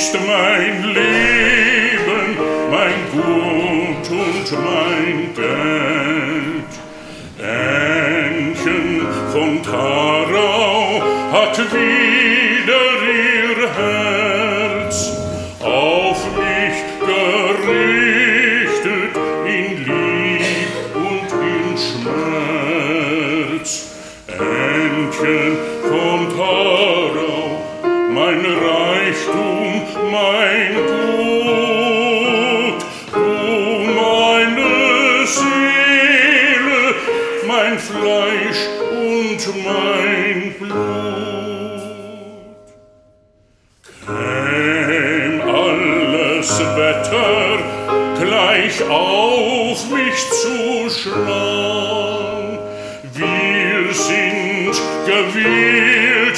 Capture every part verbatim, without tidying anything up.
ist mein Leben, mein Gut und mein Geld. Ännchen von Tharau hat wieder ihr Herz auf mich gerichtet in Lieb und in Schmerz. Ännchen von Tharau, mein Reichtum, mein Gut, du meine Seele, mein Fleisch und mein Blut. Käm alles Wetter gleich auf mich zu schlagen, wir sind gewillt,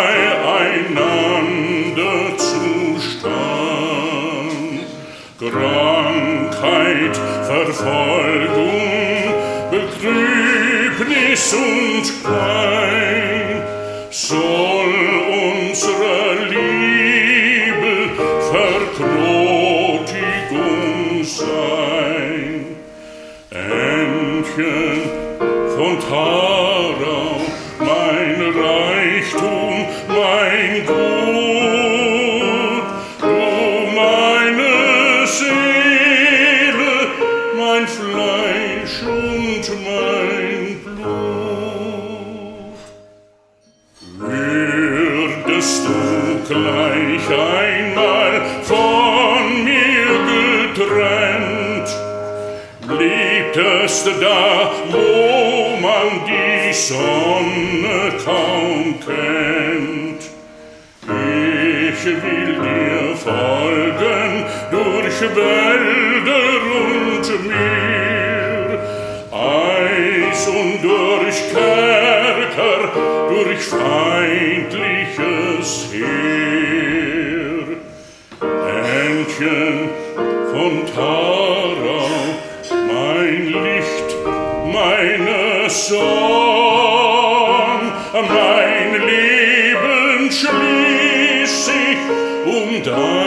beieinander zu stehen. Krankheit, Verfolgung, Betrübnis und Pein soll unsere Liebe Verknotigung sein. Ännchen von Tharau, mein Reichtum, mein Gut, du meine Seele, mein Fleisch und mein Blut. Würdest du gleich einmal von mir getrennt, bliebtest da, wo man die Sonne kaum kennt. Ich will dir folgen durch Wälder und Meer, Eis und durch Kerker, durch feindliches Heer. Ännchen von Tharau, mein Licht, meine Sonne, mein Leben schließ ich um dein